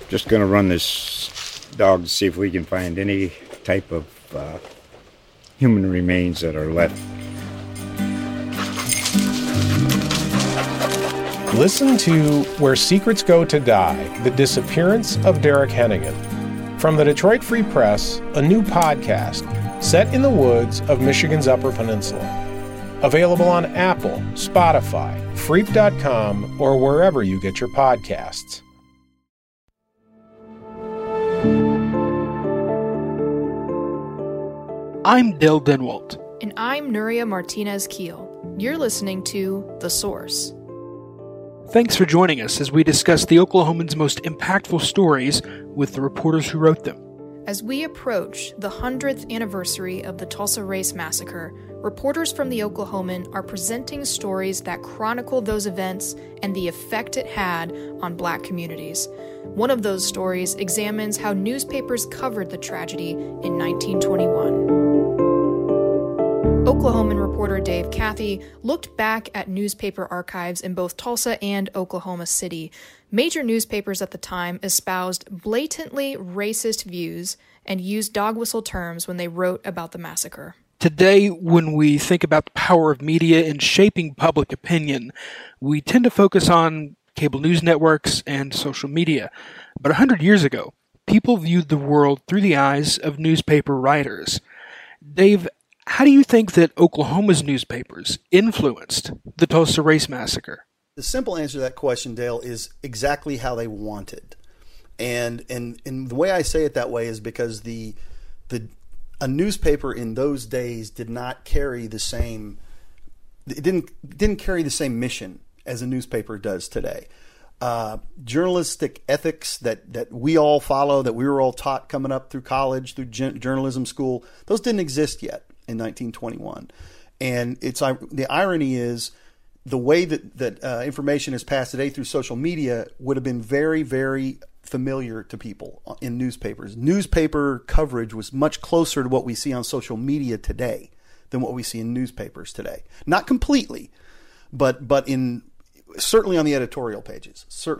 Just going to run this dog to see if we can find any type of human remains that are left. Listen to Where Secrets Go to Die, The Disappearance of Derek Hennigan. From the Detroit Free Press, a new podcast set in the woods of Michigan's Upper Peninsula. Available on Apple, Spotify, Freep.com, or wherever you get your podcasts. I'm Dale Denwalt. And I'm Nuria Martinez-Keel. You're listening to The Source. Thanks for joining us as we discuss the Oklahoman's most impactful stories with the reporters who wrote them. As we approach the 100th anniversary of the Tulsa Race Massacre, reporters from the Oklahoman are presenting stories that chronicle those events and the effect it had on Black communities. One of those stories examines how newspapers covered the tragedy in 1921. Oklahoman reporter Dave Cathy looked back at newspaper archives in both Tulsa and Oklahoma City. Major newspapers at the time espoused blatantly racist views and used dog whistle terms when they wrote about the massacre. Today, when we think about the power of media in shaping public opinion, we tend to focus on cable news networks and social media. But 100 years ago, people viewed the world through the eyes of newspaper writers. Dave, how do you think that Oklahoma's newspapers influenced the Tulsa Race Massacre? The simple answer to that question, Dale, is exactly how they wanted. And the way I say it that way is because a newspaper in those days did not carry the same it didn't carry the same mission as a newspaper does today. Journalistic ethics that we all follow, that we were all taught coming up through college, through journalism school, those didn't exist yet in 1921. And the irony is the way that information is passed today through social media would have been very, very familiar to people in newspapers. Newspaper coverage was much closer to what we see on social media today than what we see in newspapers today. Not completely, but certainly on the editorial pages. So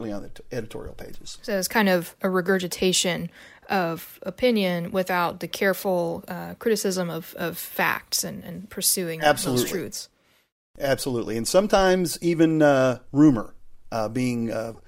it's kind of a regurgitation of opinion without the careful criticism of facts and pursuing those truths. Absolutely. And sometimes even rumor being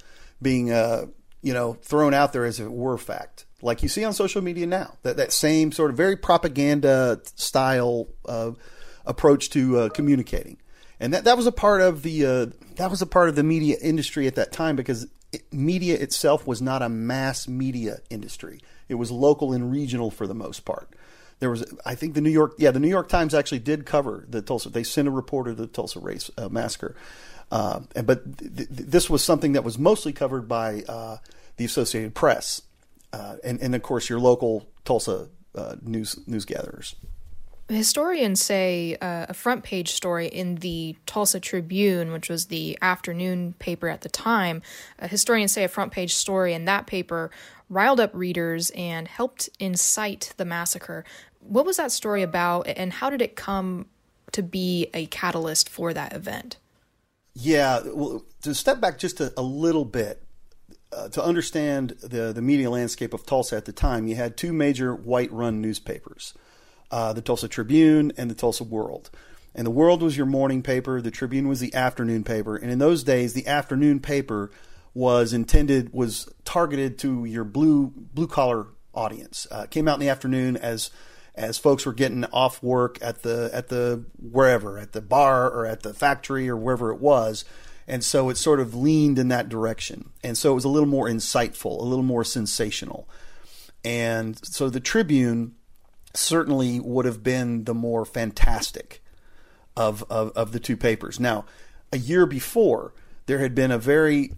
thrown out there as if it were fact. Like you see on social media now, that same sort of very propaganda style approach to communicating. And that was a part of the media industry at that time, because media itself was not a mass media industry. It was local and regional for the most part. There was, I think, the New York Times actually did cover the Tulsa. They sent a reporter to the Tulsa Race Massacre, but this was something that was mostly covered by the Associated Press, and of course your local Tulsa news gatherers. Historians say a front page story in the Tulsa Tribune, which was the afternoon paper at the time, historians say a front page story in that paper riled up readers and helped incite the massacre. What was that story about, and how did it come to be a catalyst for that event? Yeah, well, to step back just a little bit, to understand the media landscape of Tulsa at the time, you had two major white-run newspapers. The Tulsa Tribune and the Tulsa World. And the World was your morning paper. The Tribune was the afternoon paper. And in those days, the afternoon paper was targeted to your blue collar audience. It came out in the afternoon as folks were getting off work at the wherever, at the bar or at the factory or wherever it was. And so it sort of leaned in that direction. And so it was a little more insightful, a little more sensational. And so the Tribune certainly would have been the more fantastic of the two papers. Now, a year before, there had been a very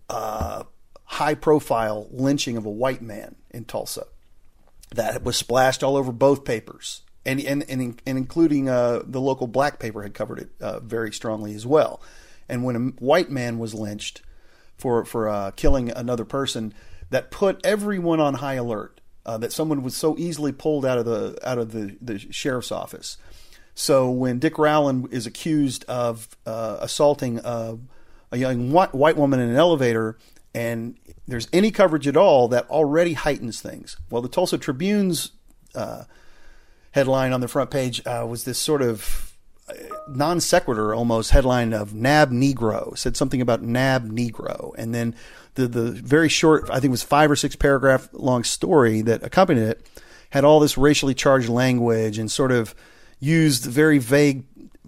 high-profile lynching of a white man in Tulsa that was splashed all over both papers, and including the local black paper had covered it very strongly as well. And when a white man was lynched for killing another person, that put everyone on high alert. That someone was so easily pulled out of the sheriff's office. So when Dick Rowland is accused of assaulting a young white woman in an elevator, there's any coverage at all, that already heightens things. Well, the Tulsa Tribune's headline on the front page was this sort of non sequitur almost headline of "Nab Negro," said something about Nab Negro, and then the very short, I think it was 5 or 6 paragraph long story that accompanied it had all this racially charged language and sort of used very vague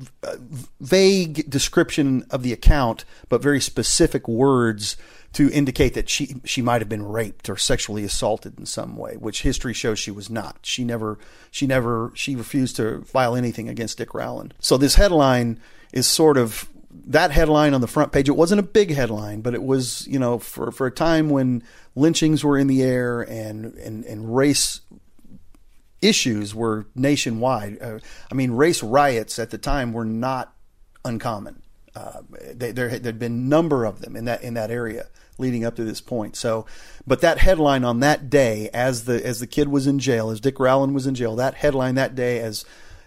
description of the account, but very specific words to indicate that she might have been raped or sexually assaulted in some way, which history shows she was not. She refused to file anything against Dick Rowland. So this headline is sort of that headline on the front page. It wasn't a big headline, but it was, for a time when lynchings were in the air and race issues were nationwide. Race riots at the time were not uncommon. There'd been a number of them in that area leading up to this point. So, but that headline on that day, as the kid was in jail, as Dick Rowland was in jail, that headline that day, it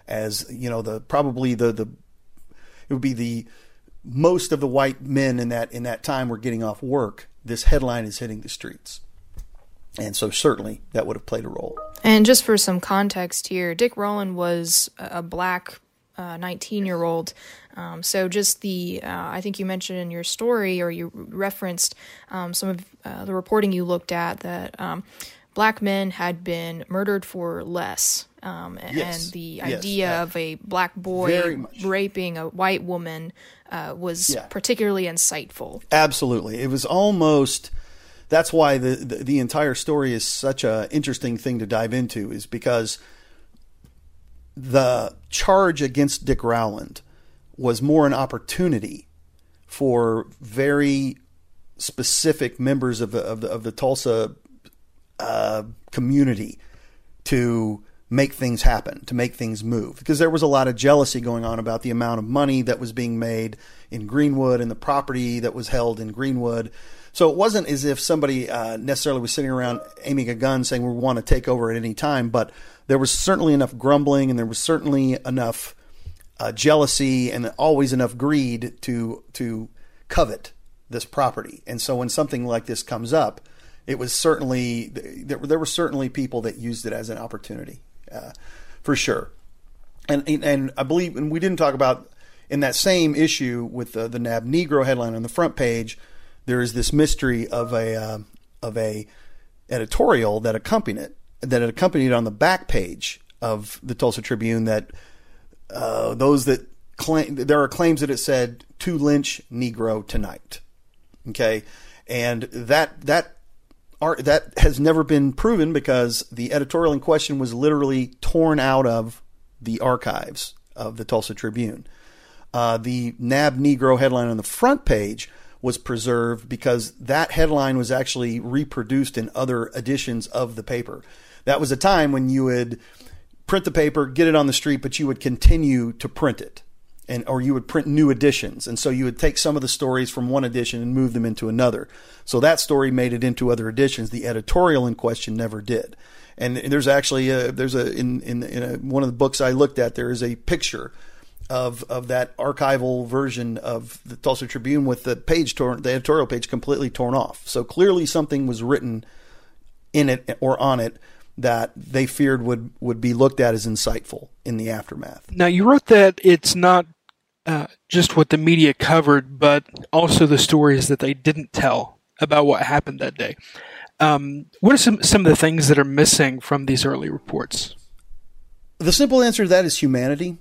would be the most of the white men in that time were getting off work. This headline is hitting the streets. And so certainly that would have played a role. And just for some context here, Dick Rowland was a black 19-year-old. So just I think you mentioned in your story, or you referenced some of the reporting you looked at, that black men had been murdered for less. Yes. And the idea of a black boy raping a white woman was particularly insightful. Absolutely. It was almost... That's why the entire story is such an interesting thing to dive into, is because the charge against Dick Rowland was more an opportunity for very specific members of the Tulsa community to make things happen, to make things move, because there was a lot of jealousy going on about the amount of money that was being made in Greenwood and the property that was held in Greenwood. So it wasn't as if somebody necessarily was sitting around aiming a gun saying we want to take over at any time, but there was certainly enough grumbling, and there was certainly enough jealousy and always enough greed to covet this property. And so when something like this comes up, it was certainly there were certainly people that used it as an opportunity, for sure. And I believe, and we didn't talk about in that same issue with the Nab Negro headline on the front page, there is this mystery of a editorial that accompanied it on the back page of the Tulsa Tribune, that there are claims that it said "to lynch Negro tonight." Okay, and that has never been proven, because the editorial in question was literally torn out of the archives of the Tulsa Tribune. The Nab Negro headline on the front page was preserved because that headline was actually reproduced in other editions of the paper. That was a time when you would print the paper, get it on the street, but you would continue to print it, or you would print new editions. And so you would take some of the stories from one edition and move them into another. So that story made it into other editions. The editorial in question never did. And there's actually in one of the books I looked at, there is a picture of that archival version of the Tulsa Tribune with the editorial page completely torn off. So clearly something was written in it or on it that they feared would be looked at as insightful in the aftermath. Now, you wrote that it's not just what the media covered, but also the stories that they didn't tell about what happened that day. What are some of the things that are missing from these early reports? The simple answer to that is humanity.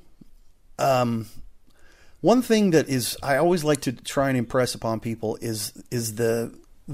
One thing that is I always like to try and impress upon people is the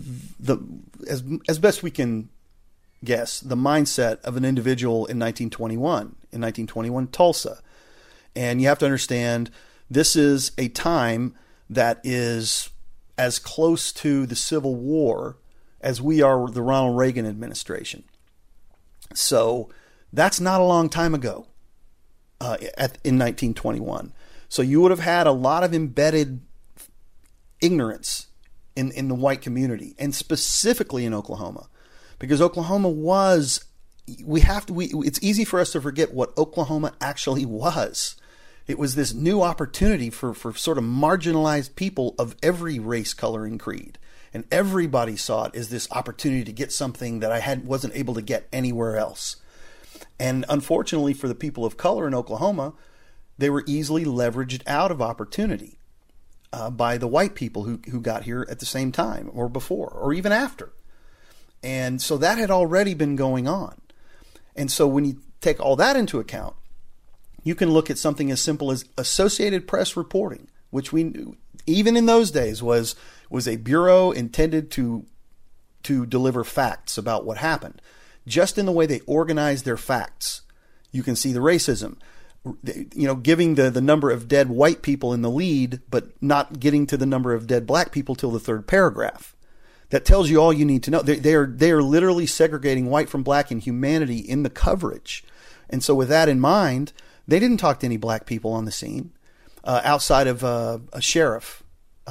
as best we can guess, the mindset of an individual in 1921 Tulsa. And you have to understand, this is a time that is as close to the Civil War as we are the Ronald Reagan administration. So that's not a long time ago. In 1921. So you would have had a lot of embedded ignorance in the white community, and specifically in Oklahoma, because Oklahoma was, it's easy for us to forget what Oklahoma actually was. It was this new opportunity for sort of marginalized people of every race, color, and creed. And everybody saw it as this opportunity to get something that I wasn't able to get anywhere else. And unfortunately for the people of color in Oklahoma, they were easily leveraged out of opportunity by the white people who got here at the same time or before or even after. And so that had already been going on. And so when you take all that into account, you can look at something as simple as Associated Press reporting, which we, even in those days, was a bureau intended to deliver facts about what happened. Just in the way they organized their facts, you can see the racism. Giving the number of dead white people in the lead, but not getting to the number of dead black people till the third paragraph. That tells you all you need to know. They are literally segregating white from black in humanity in the coverage. And so with that in mind, they didn't talk to any black people on the scene outside of a sheriff.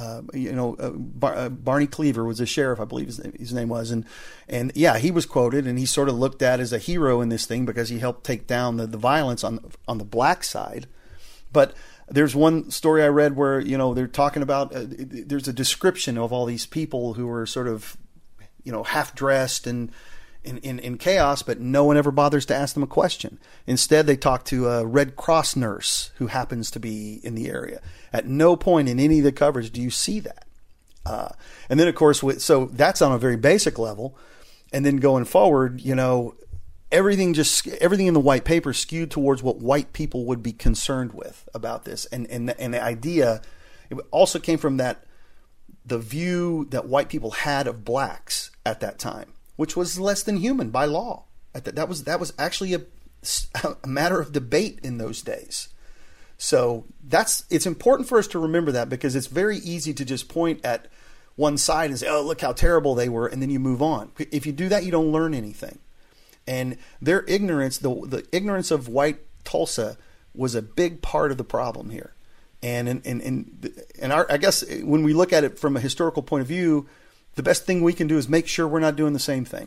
Barney Cleaver was a sheriff, I believe his name was. And yeah, he was quoted, and he's sort of looked at as a hero in this thing because he helped take down the violence on the black side. But there's one story I read where, they're talking about, there's a description of all these people who were sort of, half dressed and in chaos, but no one ever bothers to ask them a question. Instead, they talk to a Red Cross nurse who happens to be in the area. At no point in any of the coverage do you see that. And then, of course, so that's on a very basic level. And then going forward, everything in the white paper skewed towards what white people would be concerned with about this. And the idea, it also came from the view that white people had of blacks at that time, which was less than human by law. That was actually a matter of debate in those days. So it's important for us to remember that, because it's very easy to just point at one side and say, oh, look how terrible they were, and then you move on. If you do that, you don't learn anything. And their ignorance, the ignorance of white Tulsa, was a big part of the problem here. And I guess when we look at it from a historical point of view, the best thing we can do is make sure we're not doing the same thing.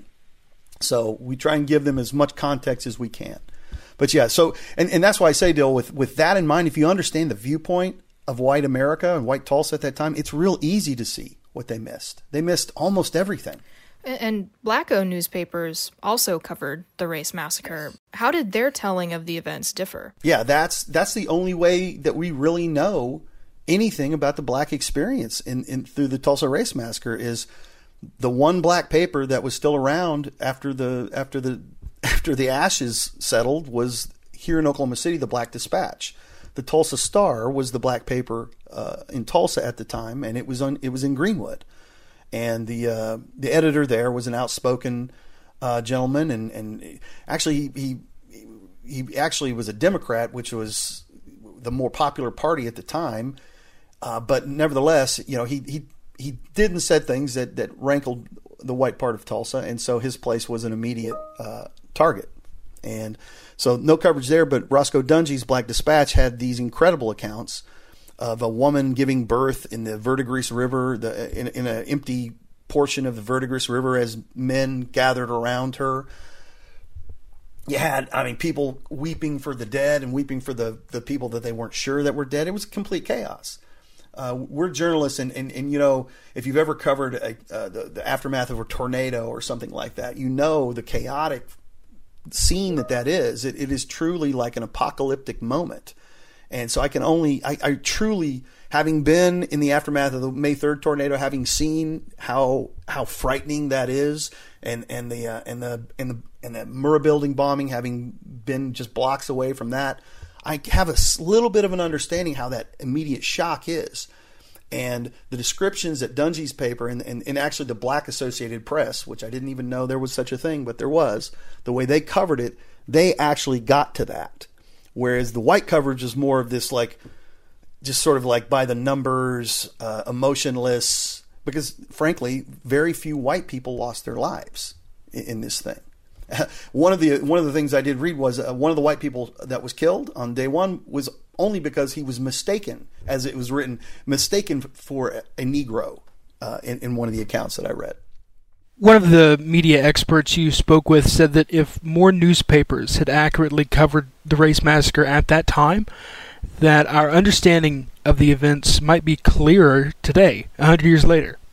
So we try and give them as much context as we can. But yeah, so and that's why I say, Dill, with that in mind, if you understand the viewpoint of white America and white Tulsa at that time, it's real easy to see what they missed. They missed almost everything. And Black-owned newspapers also covered the race massacre. How did their telling of the events differ? Yeah, that's the only way that we really know anything about the black experience in through the Tulsa Race Massacre is the one black paper that was still around after the ashes settled was here in Oklahoma City, the Black Dispatch. The Tulsa Star was the black paper in Tulsa at the time, and it was in Greenwood. And the editor there was an outspoken gentleman, and actually he actually was a Democrat, which was the more popular party at the time. But nevertheless, he did and said things that rankled the white part of Tulsa, and so his place was an immediate target. And so no coverage there, but Roscoe Dungy's Black Dispatch had these incredible accounts of a woman giving birth in the Verdigris River, in an empty portion of the Verdigris River as men gathered around her. You had, people weeping for the dead and weeping for the people that they weren't sure that were dead. It was complete chaos. We're journalists, and if you've ever covered the aftermath of a tornado or something like that, the chaotic scene that is. It is truly like an apocalyptic moment. And so I truly, having been in the aftermath of the May 3rd tornado, having seen how frightening that is, and the Murrah building bombing, having been just blocks away from that, I have a little bit of an understanding how that immediate shock is. And the descriptions that Dungy's paper and actually the Black Associated Press, which I didn't even know there was such a thing, but there was, the way they covered it, they actually got to that. Whereas the white coverage is more of this, just sort of like by the numbers, emotionless, because frankly, very few white people lost their lives in this thing. One of the things I did read was one of the white people that was killed on day one was only because he was mistaken, as it was written, mistaken for a Negro in one of the accounts that I read. One of the media experts you spoke with said that if more newspapers had accurately covered the race massacre at that time, that our understanding of the events might be clearer today, 100 years later.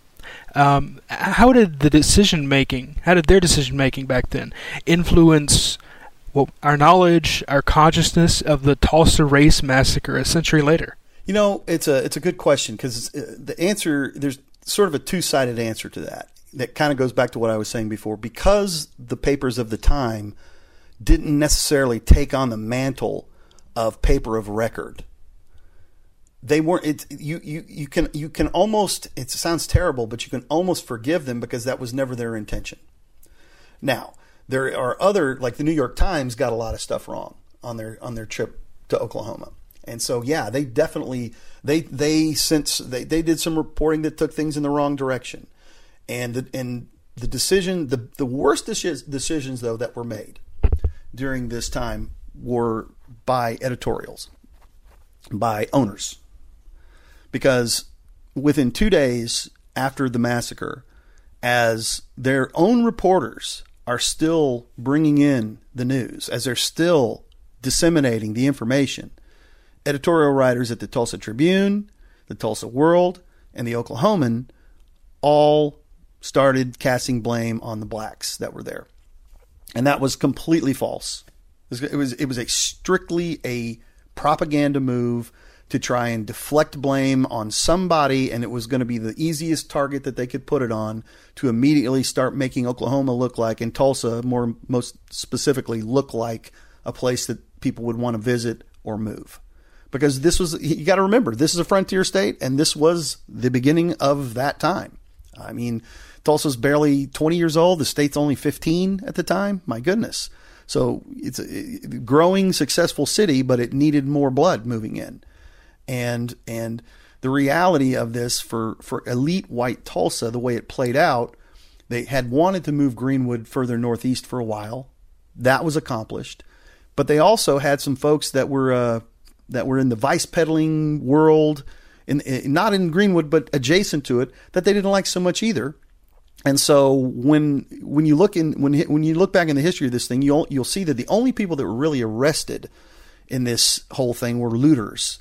How did their decision making back then influence our knowledge, our consciousness of the Tulsa Race Massacre a century later? You know, it's a good question, because the answer, there's sort of a two-sided answer to that. That kind of goes back to what I was saying before. Because the papers of the time didn't necessarily take on the mantle of paper of record, they weren't. You can almost. It sounds terrible, but you can almost forgive them because that was never their intention. Now there are other, like the New York Times got a lot of stuff wrong on their trip to Oklahoma. And so, yeah, they definitely they did some reporting that took things in the wrong direction, and the decision, the worst decisions though that were made during this time were by editorials, by owners, because within 2 days after the massacre, as their own reporters are still bringing in the news, as they're still disseminating the information, editorial writers at the Tulsa Tribune, the Tulsa World, and the Oklahoman all started casting blame on the blacks that were there. And that was completely false. It was strictly a propaganda move to try and deflect blame on somebody, and it was going to be the easiest target that they could put it on to immediately start making Oklahoma look like, and Tulsa most specifically, look like a place that people would want to visit or move. Because you got to remember, this is a frontier state, and this was the beginning of that time. I mean, Tulsa's barely 20 years old. The state's only 15 at the time. My goodness. So it's a growing, successful city, but it needed more blood moving in. And the reality of this for elite white Tulsa, the way it played out, they had wanted to move Greenwood further northeast for a while. That was accomplished. But they also had some folks that were in the vice peddling world, not in Greenwood, but adjacent to it, that they didn't like so much either. And so when you look back in the history of this thing, you'll see that the only people that were really arrested in this whole thing were looters,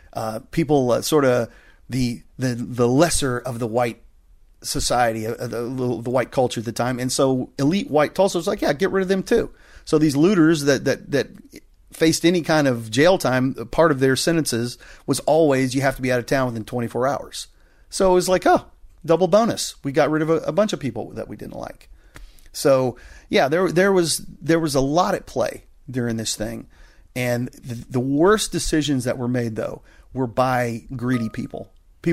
people sort of the lesser of the white society, the white culture at the time. And so elite white Tulsa was like, yeah, get rid of them too. So these looters that faced any kind of jail time, part of their sentences was always, you have to be out of town within 24 hours. So it was like, oh, double bonus. We got rid of a bunch of people that we didn't like. So yeah, there was a lot at play during this thing. And the worst decisions that were made though were by greedy people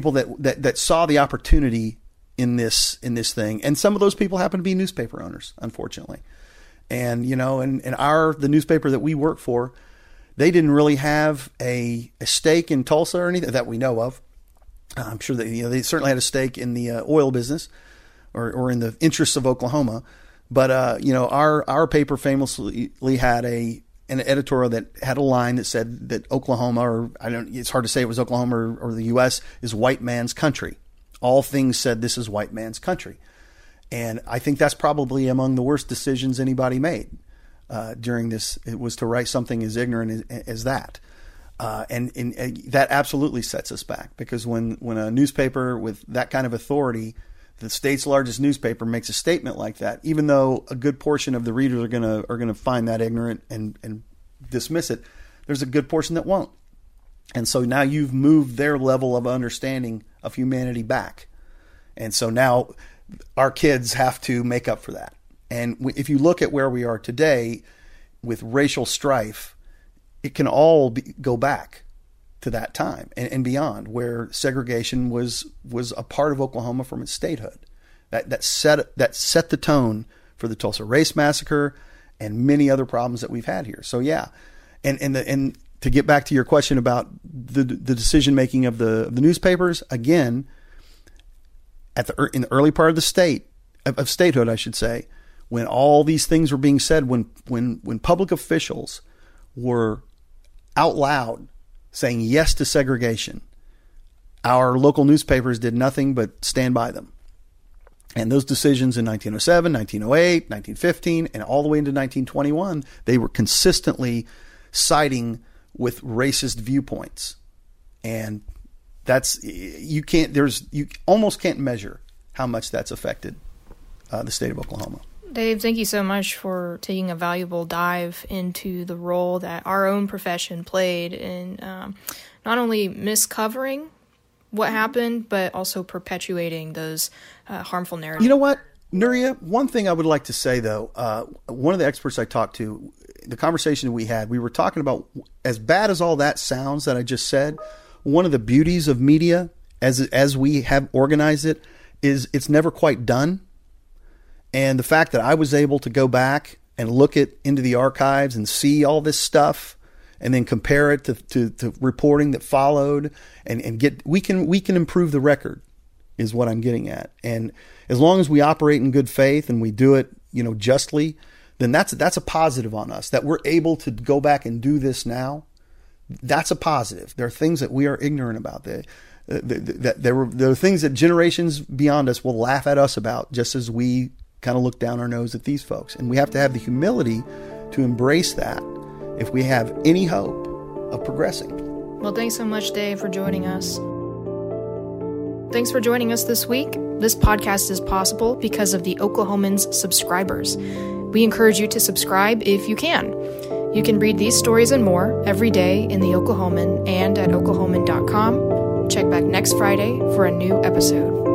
that saw the opportunity in this thing. And some of those people happen to be newspaper owners, unfortunately. And, you know, the newspaper that we work for, they didn't really have a stake in Tulsa or anything that we know of. I'm sure that, you know, they certainly had a stake in the oil business or in the interests of Oklahoma. But, you know, our paper famously had an editorial that had a line that said that Oklahoma, it's hard to say it was Oklahoma or the U.S., is white man's country. All things said this is white man's country. And I think that's probably among the worst decisions anybody made during this. It was to write something as ignorant as that. And that absolutely sets us back, because when a newspaper with that kind of authority, the state's largest newspaper, makes a statement like that, even though a good portion of the readers are gonna find that ignorant and dismiss it, there's a good portion that won't. And so now you've moved their level of understanding of humanity back. And so now our kids have to make up for that. And if you look at where we are today with racial strife, it can all go back to that time and beyond, where segregation was a part of Oklahoma from its statehood. That set the tone for the Tulsa Race Massacre and many other problems that we've had here. So yeah, and to get back to your question about the decision making of the newspapers, again, in the early part of the statehood, I should say, when all these things were being said, when public officials were out loud saying yes to segregation, our local newspapers did nothing but stand by them. And those decisions in 1907, 1908, 1915, and all the way into 1921, they were consistently siding with racist viewpoints. And you almost can't measure how much that's affected the state of Oklahoma. Dave, thank you so much for taking a valuable dive into the role that our own profession played in not only miscovering what happened, but also perpetuating those harmful narratives. You know what, Nuria? One thing I would like to say, though, one of the experts I talked to, the conversation we had, we were talking about, as bad as all that sounds that I just said, one of the beauties of media, as we have organized it, is it's never quite done. And the fact that I was able to go back and look into the archives and see all this stuff, and then compare it to reporting that followed, and we can improve the record, is what I'm getting at. And as long as we operate in good faith and we do it, justly, then that's a positive on us. That we're able to go back and do this now, that's a positive. There are things that we are ignorant about. There are things that generations beyond us will laugh at us about, just as we kind of look down our nose at these folks. And we have to have the humility to embrace that if we have any hope of progressing. Well, thanks so much, Dave, for joining us. Thanks for joining us this week. This podcast is possible because of the Oklahomans subscribers. We encourage you to subscribe if you can. You can read these stories and more every day in the Oklahoman and at oklahoman.com. Check back next Friday for a new episode.